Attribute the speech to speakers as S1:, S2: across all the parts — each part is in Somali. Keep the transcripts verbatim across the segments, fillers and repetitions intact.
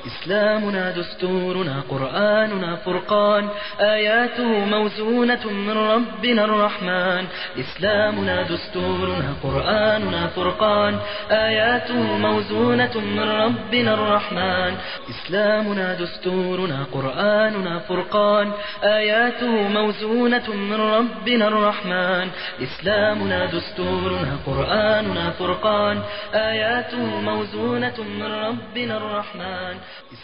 S1: إسلامنا دستورنا قرآننا فرقان آياته موزونة من ربنا الرحمن إسلامنا دستورنا قرآننا فرقان آياته موزونة من ربنا الرحمن إسلامنا دستورنا قرآننا فرقان آياته موزونة من ربنا الرحمن إسلامنا دستورنا قرآننا فرقان آياته موزونة من ربنا الرحمن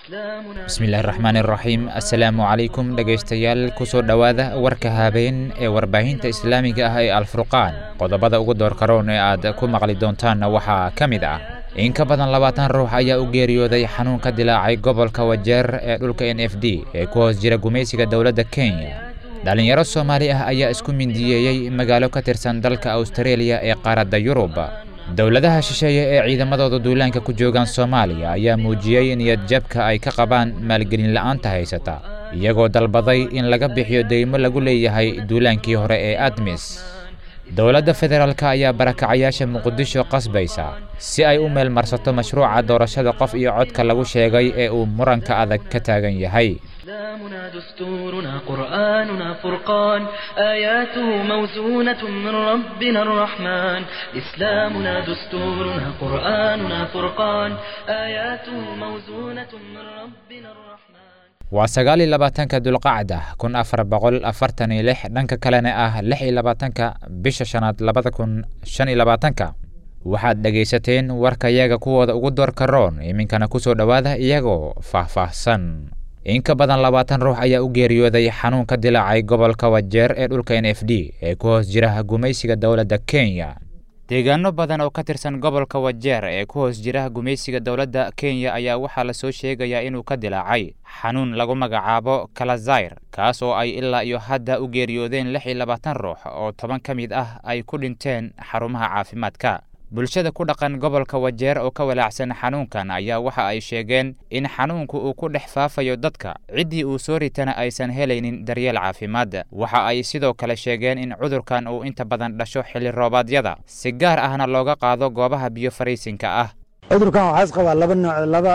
S2: بسم الله الرحمن الرحيم السلام عليكم dhageystayaal kusoo dhawaada warka habeen ee warbaahinta islaamiga ah ee Al-Furqaan qodobada ugu door karoon ee aad ku maqli doontaan waxa kamid ah in ka badan labaatan ruux ayaa u geeriyooday xanuun ka dilaacay gobolka Wajeer ee dhulka N F D ee ku hoos jira gumaysiga dawladda Kenya dhalinyaro Soomaali ah ayaa isku mindiyeeyay magaalo ka tirsan dalka Australia ee qaaradda Yurub dawladaha shisheeye ee ciidamadooda duulaanka ku joogan Soomaaliya ayaa muujiyay niyad jabka ay ka qabaan maalgelin la'aanta haysata iyagoo dalbaday in laga bixiyo deymo lagu leeyahay duulaankii hore ee ADMIS dawladda federaalka ayaa barakacayaasha Muqdisho qasbaysa si ay u meel marsato mashruuca doorashada qof iyo codka lagu sheegay ee uu muranka adag ka taagan yahay
S1: إسلامنا دستورنا قرآننا فرقان آياته موزونة من ربنا الرحمن إسلامنا دستورنا قرآننا فرقان آياته موزونة من ربنا الرحمن
S2: وسجال لباتنك دلقعدة كن أفر بقول أفرتني لح دنك كلنا أه لح لباتنك بش شنات لباتكن شن لباتنك waxaad dhageysateen warka iyaga kuwooda ugu door karoon iminkana ku soo dhawaada iyagoo faahfaahsan in ka badan labaatan ruux ayaa u geeriyooday xanuun ka dilaacay gobolka Wajeer ee dhulka N F D ee ku hoos jira gumaysiga dawladda Kenya deegaano badan oo ka tirsan gobolka Wajeer ee ku hoos jira gumaysiga dawladda Kenya ayaa waxa la soo sheegayaa inuu ka dilaacay xanuun lagu magacaabo Kalazair kaas oo ay ilaa iyo hadda u geeriyoodeen lix iyo labaatan ruux oo toban ka mid ah ay ku dhinteen xarumaha caafimaadka bulshada ku dhaqan gobolka Wajeer oo ka walaacsan xanuunkan ayaa waxa ay sheegeen in xanuunku uu ku dhex faafayo dadka cidii uu soo ritana aysan helaynin daryeel caafimaad waxa ay sidoo kale sheegeen in cudurkan uu inta badan dhasho xilli roobadyada si gaar ahna looga qaado goobaha biyo fariisinka ah
S3: cudurkan waxa qaba laba nooc laba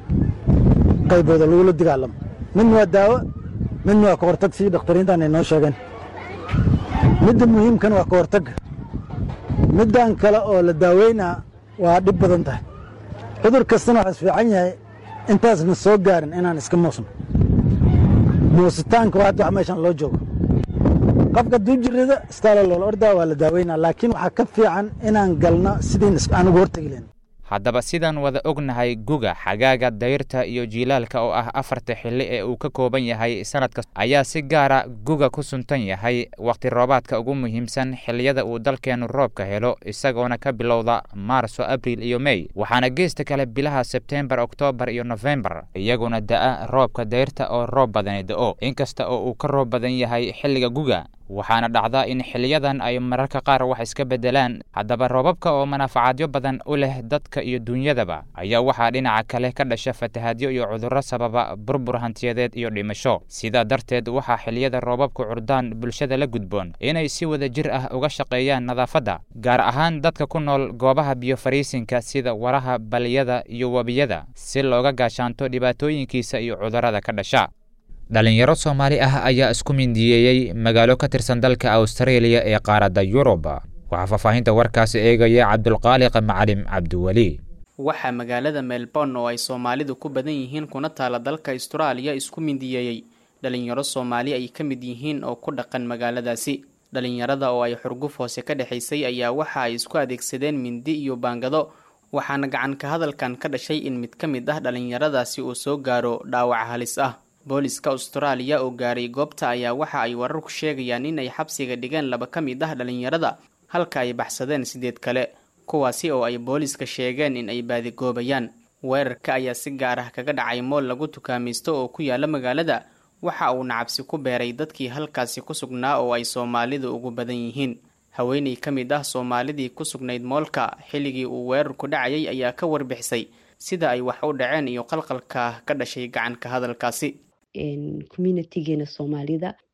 S3: qaybood oo lagu dagaalamo mid waa daawo mid waa ka hortag si dhaqtariintan ay noo sheegeen mid muhiimkan waa ka hortag midaan kale oo la daaweynaa waa dhib badan tahay cudur kastana waxa fiican yahay intaasna soo gaarin inaan iska moosno moositaanka waa wax meeshan loo joogo qofka duujirida istaalo loo ordaa waa la daaweynaa laakiin waxa ka fiican inaan galno sidii aan ugu hortagi lahayn haddaba sidaan wada ognahay guga xagaaga dayrta iyo jiilaalka oo ah afarta xilli ee uu ka kooban yahay sanadka ayaa si gaara guga ku suntan yahay waqti roobaadka ugu muhiimsan xilliyada uu dalkeenu roobka helo isagoona ka bilowda Maarso Abriil iyo May waxaana geesta kale bilaha September October iyo November iyaguna daa roobka dayrta oo roob badan da'o inkasta oo uu ka roob badan yahay xilliga guga waxaana dhacda in xiliyadan ay mararka qaar wax iska bedelaan haddaba roobabka oo manaafacaadyo badan u leh dadka iyo dunyadaba ayaa waxaa dhinaca kale ka dhasha fatahaadyo iyo cudurro sababa burbur hantiyadeed iyo dhimasho sida darteed waxaa xiliyada roobabku curdaan bulshada la gudboon inay si wada jir ah uga shaqeeyaan nadaafadda gaar ahaan dadka ku nool goobaha biyo fariisinka sida waraha baliyada iyo wabiyada si looga gaashaanto dhibaatooyinkiisa iyo cudurrada ka dhasha dhalinyaro Soomaali ah ayaa isku mindiyeeyay magaalo ka tirsan dalka Australia ee qaaradda Yurub waxa faafahinta warkaas eegaya Cabdulqaaliq Macalim Cabdiwali
S4: waxa magaalada Melbourne oo ay Soomaalidu ku badan yihiin kuna taala dalka Australia isku mindiyeeyay dhalinyaro Soomaali ay ka mid yihiin oo ku dhaqan magaaladaasi dhalinyarada oo ay xurguf hoose ka dhaxaysay ayaa waxa ay isku adeegsadeen mindi iyo baangado waxaana gacan ka hadalkan ka dhashay in mid ka mid ah dhalinyaradaasi uu soo gaaro dhaawac halis ah booliska Australia oo gaaray goobta ayaa waxa ay warar ku sheegayaan in ay xabsiga dhigeen laba ka mid ah dhalinyarada halka ay baxsadeen sideed kale kuwaasi oo ay booliska sheegeen in ay baadi goobayaan weerarka ayaa si gaar ah kaga dhacay mool lagu tukaamaysto oo ku yaala magaalada waxa uu nacabsi ku beeray dadkii halkaasi ku sugnaa oo ay Soomaalidu ugu badan yihiin haweeney ka mid ah Soomaalidii ku sugnayd moolka xilligii uu weerarku dhacayay ayaa ka warbixisay sida ay wax u dhaceen iyo qalqalka ka dhashay gacan ka hadalkaasi
S5: communitygeena Soomaalida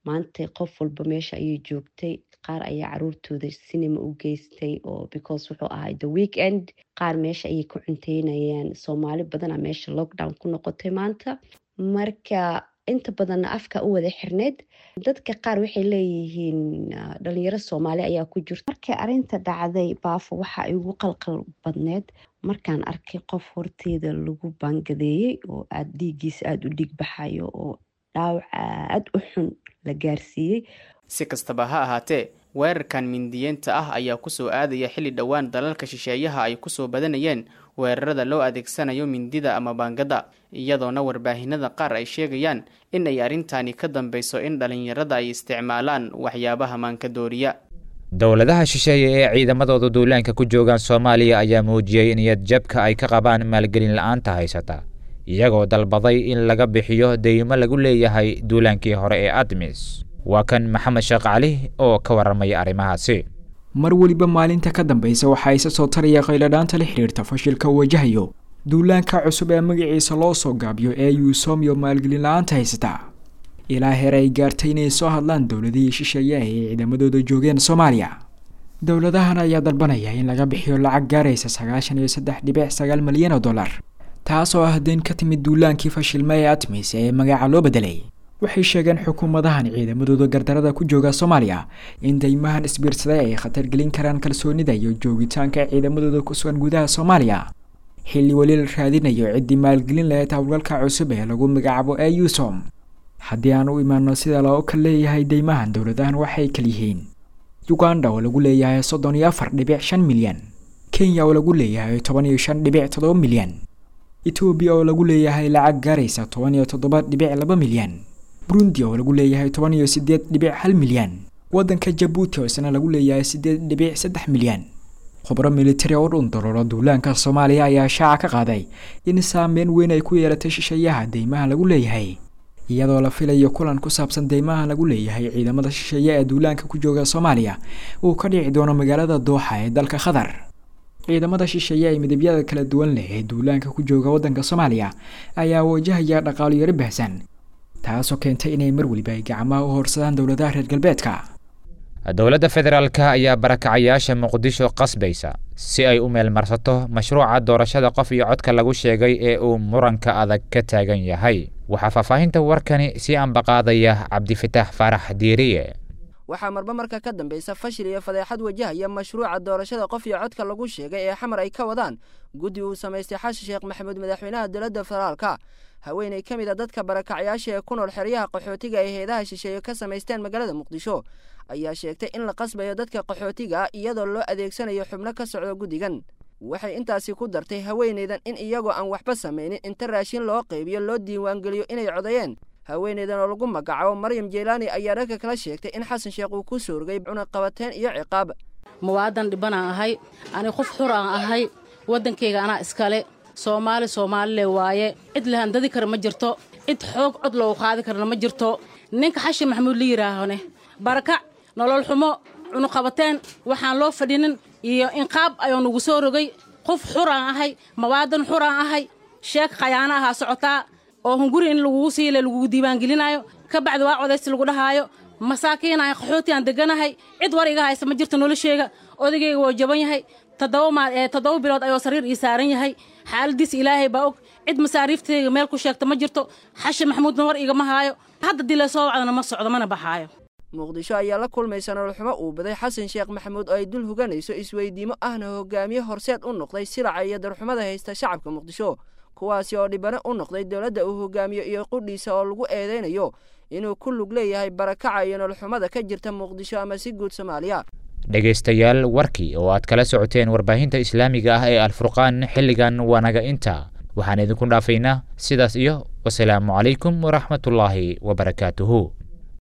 S5: maanta qof walba meesha ayay joogtay qaar ayaa caruurtooda cinema u geystay oo because wuxuu ahay the weekend qaar meesha ayay ku cunteynayaan Soomaali badan meesha lockdown ku noqotay maanta marka inta badan afka u wada xirneed dadka qaar waxay leeyihiin dhalinyaro Soomaali ayaa ku jirta marka arinta dhacday baafo waxa ay ugu qalqal badneed markaan arkay qof horteeda lagu bangadeeyay oo aad dhiigiisa aad u dhig baxayo oo dhaawac aad u xun la gaarsiiyay
S4: si kastaba ha ahaatee weerarkan mindiyeenta ah ayaa ku soo aadaya xilli dhawaan dalalka shisheeyaha ay ku soo badanayeen weerarada loo adeegsanayo mindida ama bangada iyadoona warbaahinada qaar ay sheegayaan in ay arintani ka dambayso in dhalinyarada ay isticmaalaan waxyaabaha maanka dooriya
S2: dowladaha shisheeye ee ciidamadooda duulaanka ku joogan Soomaaliya ayaa muujiyay niyad jabka ay ka qabaan maalgelin la'aanta haysata iyagoo dalbaday in laga bixiyo deymo lagu leeyahay duulaankii hore ee Admis waa kan Maxamed Sheekh Cali oo ka waramay arrimahaasi
S6: mar waliba maalinta ka dambaysa waxa ay soo taraya qayladhaanta la xiriirta fashilka wajahayo duulaanka cusub ee magaciisa loo soo gaabiyo ee USOM iyo maalgelin la'aanta haysata ilaa heer ay gaartay inay soo hadlaan dowladihii shisheeye ee ciidamadooda joogeen Soomaaliya dowladahan ayaa dalbanaya in laga bixiyo lacag gaaraysa sagaashan iyo saddex dhibic sagaal milyan oo dollar taasoo ah deyn ka timid duulaankii fashilmay ee Admis ee magaca loo bedelay waxay sheegeen xukuumadahan ciidamadooda gardarada ku jooga Soomaaliya in deymahan isbiirsaday ay khatar gelin karaan kalsoonida iyo joogitaanka ciidamadooda ku sugan gudaha Soomaaliya xilli wali la raadinayo cidii maalgelin lahayd hawlgalka cusub ee lagu magacaabo ee USOM haddii aan u imaano sida loo kala leeyahay deymahan dowladahan waxay kala yihiin Uganda oo lagu leeyahay soddon iyo afar dhibic shan milyan Kenya oo lagu leeyahay toban iyo shan dhibic toddoba milyan Ethiopia oo lagu leeyahay lacag gaaraysa toban iyo toddoba dhibic laba milyan Burundi oo lagu leeyahay toban iyo siddeed dhibic hal milyan wadanka Djibouti oo isna lagu leeyahay siddeed dhibic saddex milyan khubaro military oo dhundololo duulaanka Soomaaliya ayaa shaaca ka qaaday in saameyn weyn ay ku yeelatay shisheeyaha deymaha lagu leeyahay iyadoo la filayo kulan ku saabsan deymaha lagu leeyahay ciidamada shisheeye ee duulaanka ku jooga Soomaaliya uu ka dhici doono magaalada Dooxa ee dalka Qatar ciidamada shisheeye ee midabyada kala duwan leh ee duulaanka ku jooga wadanka Soomaaliya ayaa wajahaya dhaqaale yar bahsan taasoo keentay inay mar waliba ay gacmaha u horsadaan dowladaha reer galbeedka
S2: dowladda federaalka ayaa barakacayaasha Muqdisho qasbaysa si ay u meel marsato mashruuca doorashada qof iyo codka lagu sheegay ee uu muranka adag ka taagan yahay waxa faafahinta warkani si aan baqaadaya Cabdi Fataax Farax Diiriye
S7: waxaa marba marka ka dambaysa fashil iyo fadeexad wajahaya mashruuca doorashada qof iyo codka lagu sheegay ee xamar ay ka wadaan guddi uu sameystay Xasan Sheekh Maxamuud madaxweynaha dowladda federaalka haweeney kamid ah dadka barakacayaasha ee ku nool xeryaha qaxootiga ee heedaha shisheeye ka sameysteen magaalada Muqdisho ayaa sheegtay in la qasbayo dadka qaxootiga iyadoo loo adeegsanayo xubno ka socda guddigan waxay intaasi ku dartay haweeneydan in iyagoo aan waxba sameynin inta raashin loo qaybiyo loo diiwaan geliyo inay codayeen haweeneydan oo lagu magacaabo Maryam Jeelani ayaa ragga kala sheegtay in Xasan Sheekh uu ku soorgay cunaq qabateen iyo ciqaab
S8: muwaadan dhibanaan ahay ani qof xur aan ahay wadankayga ana iskale Soomaali Soomaaliye waaye cid la handadi kar ma jirto cid xoog cod loo qaadi karna ma jirto ninka Xasan Maxamuud la yiraahdo baraka nolol xumo cunaq qabateen waxaan loo fadhinin iyo inqaab ayuu nagu soo rogay qof xur aan ahay muwaadan xur aan ahay sheek qayaana aha socotaa oo hunguri in lagu siile lagu diiwaan gelinayo ka bacdi waa codays lagu dhahayo masaakiin ay qaxooti aan deganahay cid war iga haysa ma jirto nolosheyga odagayga waa jaban yahay toddoba maal ee toddoba bilood ayuu sariir ii saaran yahay xaaladiis Ilaahay baa og cid masaariifteyga meel ku sheegta ma jirto Xasan Maxamuud war iga ma haayo hadda dila soo wacdana ma socdo mana baxaayo
S7: Muqdisho ayaa la kulmaysa nolol xumo uu baday Xasan Sheekh Maxamuud oo ay dul hoganayso isweydiimo ahna hogaamiye horseed u noqday siraca iyo darxumada haysta shacabka Muqdisho kuwaasi oo dhibana u noqday dawladda uu hogaamiyo iyo qudhiisa oo lagu eedeynayo inuu ku lug leeyahay barakaca iyo nolol xumada ka jirta Muqdisho ama si guud Soomaaliya
S2: dhageystayaal warkii oo aad kala socoteen warbaahinta islaamiga ah ee Al-Furqaan xilligan wanaga inta waxaan idinku dhaafaynaa sidaas iyo wassalaamu calaykum waraxmatullaahi wabarakaatuhu